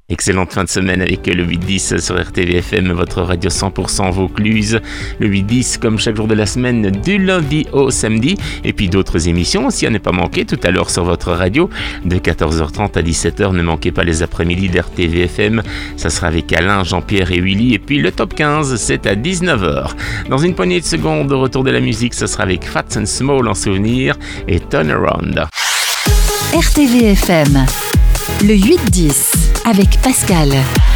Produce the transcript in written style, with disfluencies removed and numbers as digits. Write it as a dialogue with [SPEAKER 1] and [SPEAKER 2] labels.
[SPEAKER 1] Excellente fin de semaine avec le 8-10 sur RTVFM, votre radio 100% Vaucluse. Le 8-10 comme chaque jour de la semaine, du lundi au samedi. Et puis d'autres émissions, si à ne pas manquer, tout à l'heure sur votre radio, de 14h30 à 17h. Ne manquez pas les après-midi d'RTVFM. Ça sera avec Alain, Jean-Pierre et Willy. Et puis le top 15, c'est à 19h. Dans une poignée de secondes, retour de la musique, ce sera avec Fats and Small en souvenir et Turnaround.
[SPEAKER 2] RTVFM, le 8-10 avec Pascal.